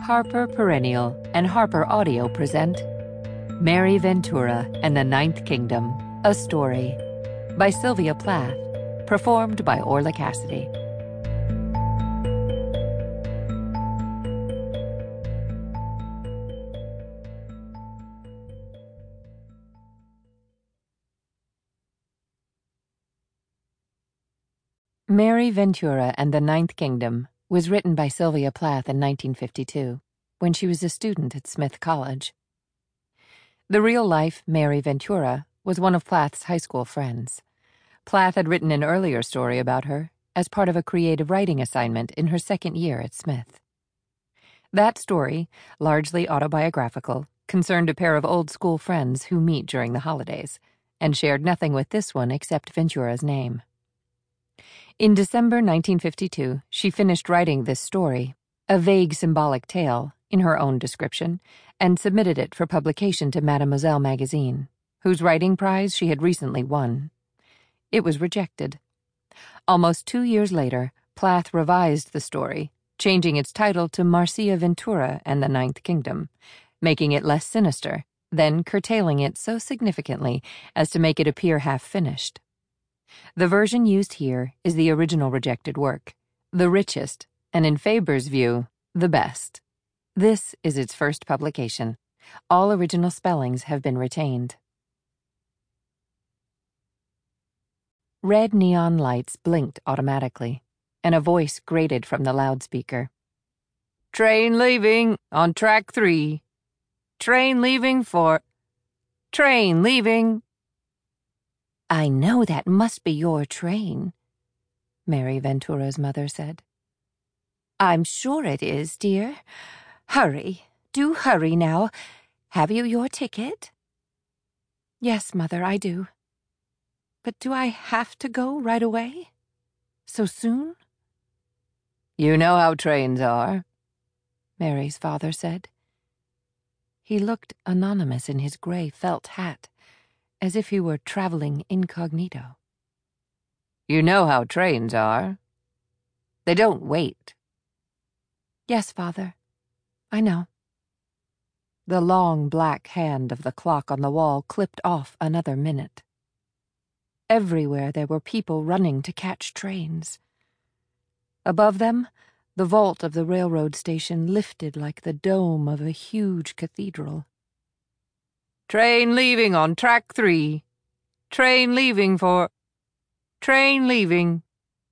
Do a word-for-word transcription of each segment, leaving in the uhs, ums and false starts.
Harper Perennial and Harper Audio present Mary Ventura and the Ninth Kingdom, a Story by Sylvia Plath, performed by Orla Cassidy. Mary Ventura and the Ninth Kingdom was written by Sylvia Plath in nineteen fifty-two, when she was a student at Smith College. The real-life Mary Ventura was one of Plath's high school friends. Plath had written an earlier story about her as part of a creative writing assignment in her second year at Smith. That story, largely autobiographical, concerned a pair of old-school friends who meet during the holidays, and shared nothing with this one except Ventura's name. In December nineteen fifty-two, she finished writing this story, a vague symbolic tale, in her own description, and submitted it for publication to Mademoiselle magazine, whose writing prize she had recently won. It was rejected. Almost two years later, Plath revised the story, changing its title to Marcia Ventura and the Ninth Kingdom, making it less sinister, then curtailing it so significantly as to make it appear half-finished. The version used here is the original rejected work, the richest, and in Faber's view, the best. This is its first publication. All original spellings have been retained. Red neon lights blinked automatically, and a voice grated from the loudspeaker. "Train leaving on track three. Train leaving for... Train leaving." "I know that must be your train," Mary Ventura's mother said. "I'm sure it is, dear. Hurry, do hurry now. Have you your ticket?" "Yes, Mother, I do. But do I have to go right away? So soon?" "You know how trains are," Mary's father said. He looked anonymous in his gray felt hat, as if he were traveling incognito. "You know how trains are. They don't wait." "Yes, Father, I know." The long black hand of the clock on the wall clipped off another minute. Everywhere there were people running to catch trains. Above them, the vault of the railroad station lifted like the dome of a huge cathedral. "Train leaving on track three. Train leaving for... Train leaving."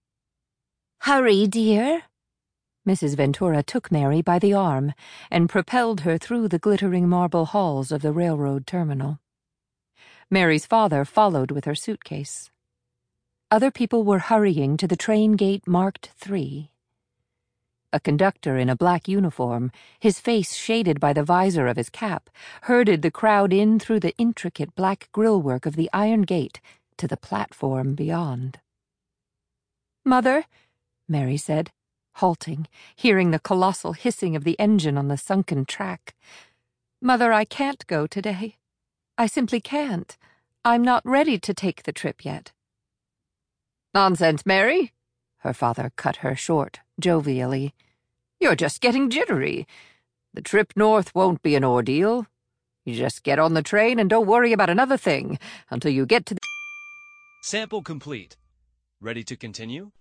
"Hurry, dear." Missus Ventura took Mary by the arm and propelled her through the glittering marble halls of the railroad terminal. Mary's father followed with her suitcase. Other people were hurrying to the train gate marked three. A conductor in a black uniform, his face shaded by the visor of his cap, herded the crowd in through the intricate black grillwork of the iron gate to the platform beyond. "Mother," Mary said, halting, hearing the colossal hissing of the engine on the sunken track. "Mother, I can't go today. I simply can't. I'm not ready to take the trip yet." "Nonsense, Mary," her father cut her short, jovially. "You're just getting jittery. The trip north won't be an ordeal. You just get on the train and don't worry about another thing until you get to the..." Sample complete. Ready to continue?